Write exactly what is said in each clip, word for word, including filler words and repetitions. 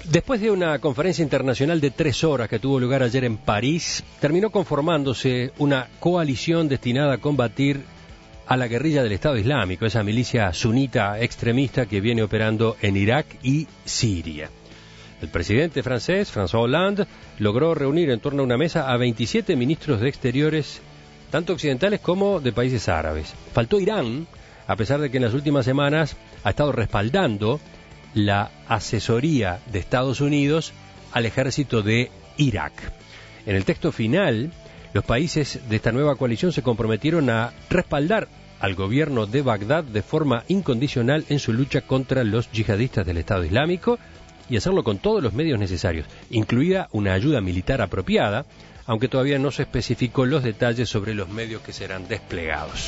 Después de una conferencia internacional de tres horas que tuvo lugar ayer en París, terminó conformándose una coalición destinada a combatir a la guerrilla del Estado Islámico, esa milicia sunita extremista que viene operando en Irak y Siria. El presidente francés, François Hollande, logró reunir en torno a una mesa a veintisiete ministros de exteriores, tanto occidentales como de países árabes. Faltó Irán, a pesar de que en las últimas semanas ha estado respaldando la asesoría de Estados Unidos al ejército de Irak. En el texto final, los países de esta nueva coalición se comprometieron a respaldar al gobierno de Bagdad de forma incondicional en su lucha contra los yihadistas del Estado Islámico y hacerlo con todos los medios necesarios, incluida una ayuda militar apropiada, aunque todavía no se especificó los detalles sobre los medios que serán desplegados.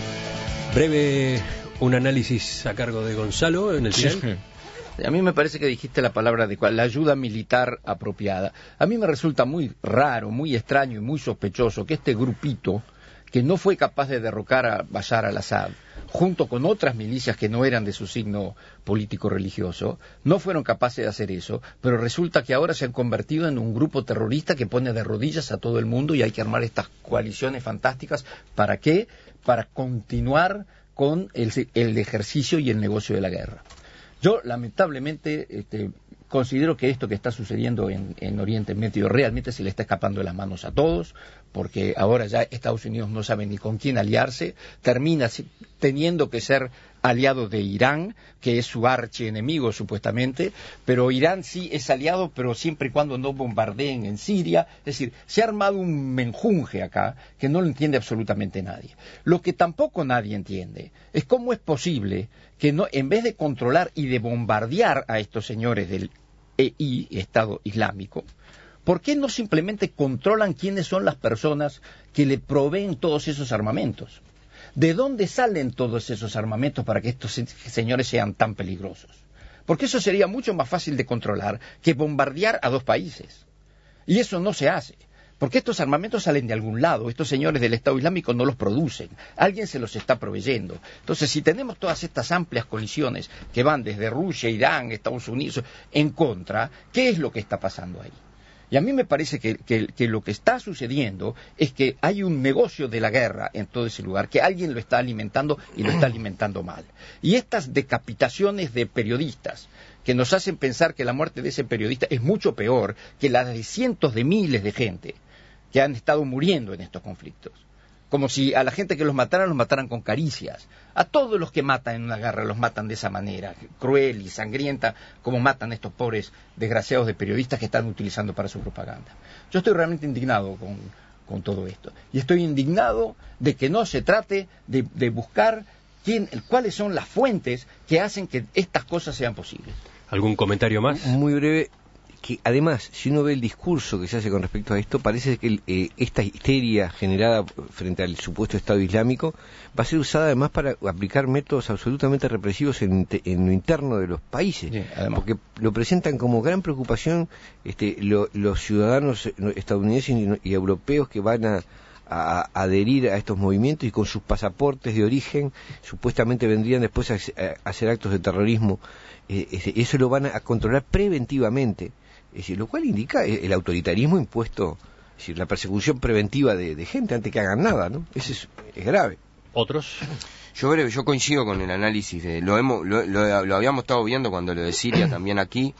Breve un análisis a cargo de Gonzalo en el final. Sí. A mí me parece que dijiste la palabra adecuada, la ayuda militar apropiada. A mí me resulta muy raro, muy extraño y muy sospechoso que este grupito, que no fue capaz de derrocar a Bashar al-Assad, junto con otras milicias que no eran de su signo político-religioso, no fueron capaces de hacer eso, pero resulta que ahora se han convertido en un grupo terrorista que pone de rodillas a todo el mundo y hay que armar estas coaliciones fantásticas. ¿Para qué? Para continuar con el, el ejercicio y el negocio de la guerra. Yo, lamentablemente, este, considero que esto que está sucediendo en, en Oriente Medio realmente se le está escapando de las manos a todos, porque ahora ya Estados Unidos no sabe ni con quién aliarse, termina teniendo que ser aliado de Irán, que es su archienemigo supuestamente, pero Irán sí es aliado, pero siempre y cuando no bombardeen en Siria. Es decir, se ha armado un menjunje acá que no lo entiende absolutamente nadie. Lo que tampoco nadie entiende es cómo es posible que no, en vez de controlar y de bombardear a estos señores del E I, Estado Islámico, ¿por qué no simplemente controlan quiénes son las personas que le proveen todos esos armamentos? ¿De dónde salen todos esos armamentos para que estos señores sean tan peligrosos? Porque eso sería mucho más fácil de controlar que bombardear a dos países. Y eso no se hace, porque estos armamentos salen de algún lado, estos señores del Estado Islámico no los producen, alguien se los está proveyendo. Entonces, si tenemos todas estas amplias colisiones que van desde Rusia, Irán, Estados Unidos, en contra, ¿qué es lo que está pasando ahí? Y a mí me parece que, que, que lo que está sucediendo es que hay un negocio de la guerra en todo ese lugar, que alguien lo está alimentando y lo está alimentando mal. Y estas decapitaciones de periodistas que nos hacen pensar que la muerte de ese periodista es mucho peor que la de cientos de miles de gente que han estado muriendo en estos conflictos. Como si a la gente que los mataran, los mataran con caricias. A todos los que matan en una guerra los matan de esa manera, cruel y sangrienta, como matan a estos pobres desgraciados de periodistas que están utilizando para su propaganda. Yo estoy realmente indignado con, con todo esto. Y estoy indignado de que no se trate de, de buscar quién, cuáles son las fuentes que hacen que estas cosas sean posibles. ¿Algún comentario más? Muy breve. Que además, si uno ve el discurso que se hace con respecto a esto, parece que el, eh, esta histeria generada frente al supuesto Estado Islámico va a ser usada además para aplicar métodos absolutamente represivos en, en lo interno de los países, sí, porque lo presentan como gran preocupación este, lo, los ciudadanos estadounidenses y, y europeos que van a, a, a adherir a estos movimientos y con sus pasaportes de origen supuestamente vendrían después a, a hacer actos de terrorismo. Eh, eso lo van a controlar preventivamente. Es decir, lo cual indica el autoritarismo impuesto, es decir, la persecución preventiva de, de gente antes que hagan nada, ¿no? Eso es, es grave. ¿Otros? Yo creo, yo coincido con el análisis, de, lo, hemos, lo, lo, lo habíamos estado viendo cuando lo de Siria también aquí,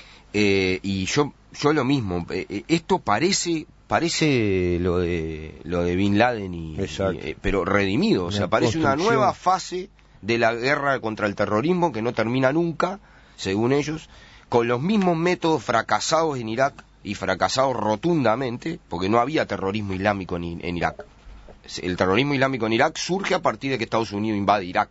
eh, y yo yo lo mismo, eh, esto parece parece lo de lo de Bin Laden, y, y eh, pero redimido, o sea, parece una nueva fase de la guerra contra el terrorismo que no termina nunca, según ellos, con los mismos métodos fracasados en Irak y fracasados rotundamente, porque no había terrorismo islámico en, en Irak. El terrorismo islámico en Irak surge a partir de que Estados Unidos invade Irak.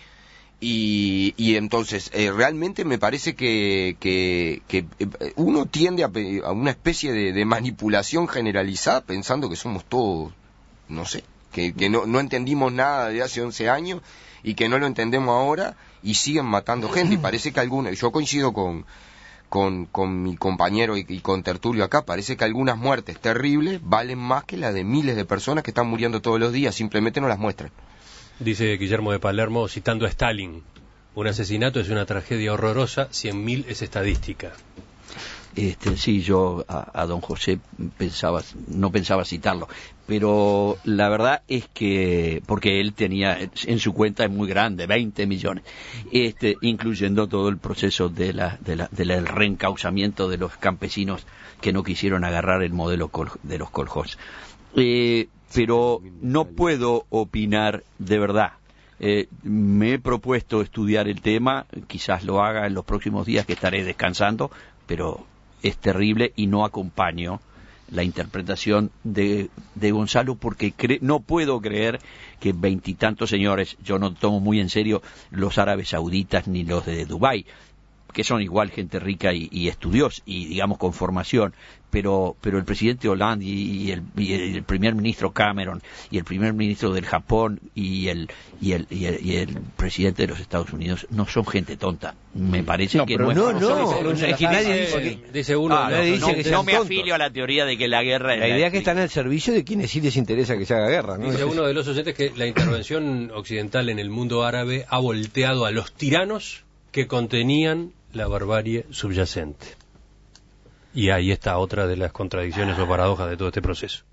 Y, y entonces, eh, realmente me parece que, que, que uno tiende a, a una especie de, de manipulación generalizada pensando que somos todos, no sé, que, que no, no entendimos nada de hace once años y que no lo entendemos ahora y siguen matando gente. Y parece que algunas, yo coincido con, con, con mi compañero y, y con Tertulio acá, parece que algunas muertes terribles valen más que las de miles de personas que están muriendo todos los días, simplemente no las muestran. Dice Guillermo de Palermo, citando a Stalin, un asesinato es una tragedia horrorosa, cien mil es estadística. Este, sí, yo a, a don José pensaba, no pensaba citarlo, pero la verdad es que, porque él tenía en su cuenta es muy grande, veinte millones, este, incluyendo todo el proceso de la, de la, del reencauzamiento de los campesinos que no quisieron agarrar el modelo col, de los coljós. Eh, pero no puedo opinar de verdad. Eh, me he propuesto estudiar el tema, quizás lo haga en los próximos días que estaré descansando, pero es terrible y no acompaño la interpretación de, de Gonzalo porque cre- no puedo creer que veintitantos señores, yo no tomo muy en serio los árabes sauditas ni los de Dubái, que son igual gente rica y, y estudiosa y digamos con formación, pero pero el presidente Hollande y, y, el, y el primer ministro Cameron y el primer ministro del Japón y el y el, y el y el presidente de los Estados Unidos no son gente tonta, me parece no, que pero no, no, no, no, es que nadie dice que, dice uno, ah, no, nadie no, dice que no, no me tontos. afilio a la teoría de que la guerra es La la idea es que están al servicio de quienes sí les interesa que se haga guerra, ¿no? dice uno de los oyentes que la intervención occidental en el mundo árabe ha volteado a los tiranos que contenían la barbarie subyacente. Y ahí está otra de las contradicciones o paradojas de todo este proceso.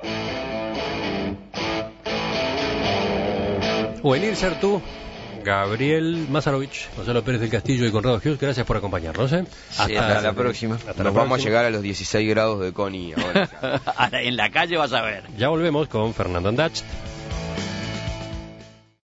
Wenir Sertú, Gabriel Mazarovich, Gonzalo Pérez del Castillo y Conrado Hughes, gracias por acompañarnos. ¿eh? Hasta, Sí, hasta la próxima. Hasta Nos la vamos a próxima. llegar a los dieciséis grados de Connie ahora. en la calle vas a ver. Ya volvemos con Fernando Andach.